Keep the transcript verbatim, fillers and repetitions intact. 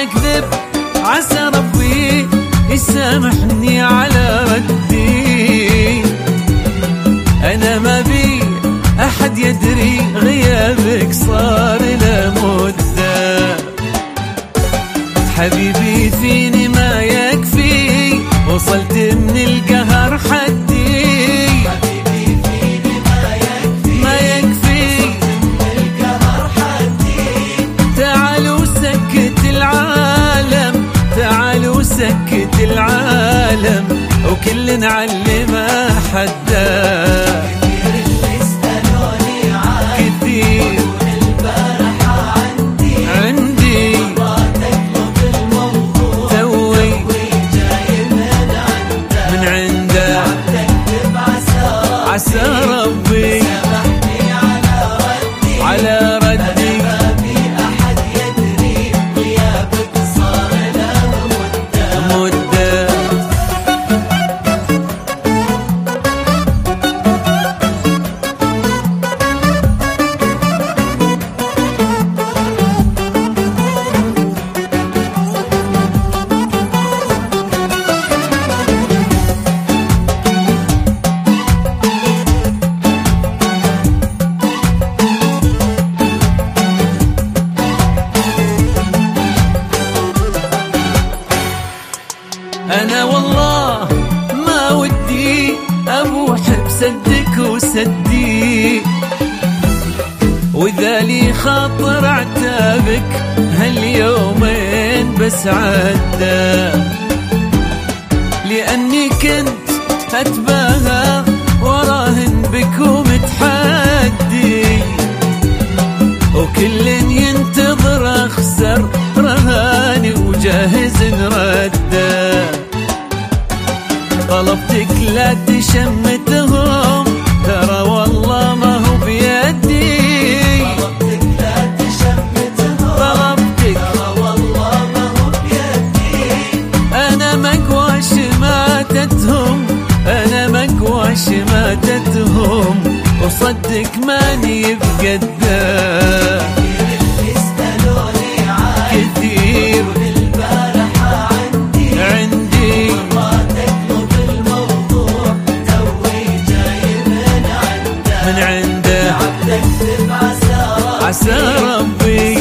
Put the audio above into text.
أكذب عسى ربي يسامحني على ردي. أنا ما بي أحد يدري غيابك صار له مدة. حبيبي فيني ما يكفي وصلت من القهر حدي. حبيبي فيني ما يكفي ما يكفي وصلت من القهر حدي. تعال وسكت العالم، تعال وسكت العالم وكل نعلمه حده. كثير اللي اسألوني عنك كثير البارحة عندي عندي مرات اطلب الموضوع توي جاي من عنده من عنده. تكتب عسى عسى ربي سامحني على ردي. على ردي ما في أحد يدري غيابك صار له مدة. مدة. أنا والله ما ودي أبوح بسدك وسدي، وإذا لي خاطر عتابك هاليومين بس عدى. لأني كنت أتباهى وراهن بك ومتحدي، وكل ينتظر أخسر رهاني وجاهز نرده. طلبتك لا تشمتهم ترى والله ما هو بيدي. طلبتك لا تشمتهم طلبتك ترى والله ما هو بيدي. أنا مقوى شماتتهم، أنا مقوى شماتتهم وصدق ماني بقده. اللي اسألوني عنك كثير البارحة عندي عندي مرات اطلب الموضوع توي جاي من عنده من عنده. تكتب عسى عسى ربي